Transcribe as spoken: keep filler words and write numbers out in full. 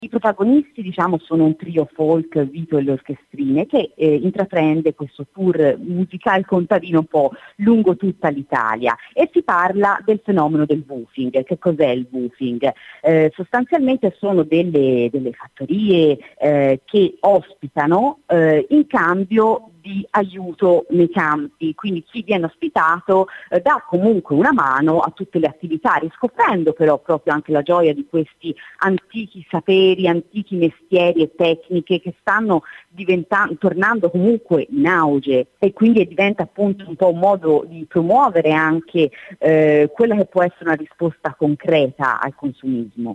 I protagonisti, diciamo, sono un trio folk, Vito e le orchestrine, che eh, intraprende questo tour musicale contadino un po' lungo tutta l'Italia, e si parla del fenomeno del woofing. Che cos'è il woofing? Eh, sostanzialmente sono delle, delle fattorie eh, che ospitano eh, in cambio di aiuto nei campi, quindi chi viene ospitato eh, dà comunque una mano a tutte le attività, riscoprendo però proprio anche la gioia di questi antichi saperi, antichi mestieri e tecniche che stanno diventando, tornando comunque in auge, e quindi diventa appunto un po' un modo di promuovere anche eh, quella che può essere una risposta concreta al consumismo.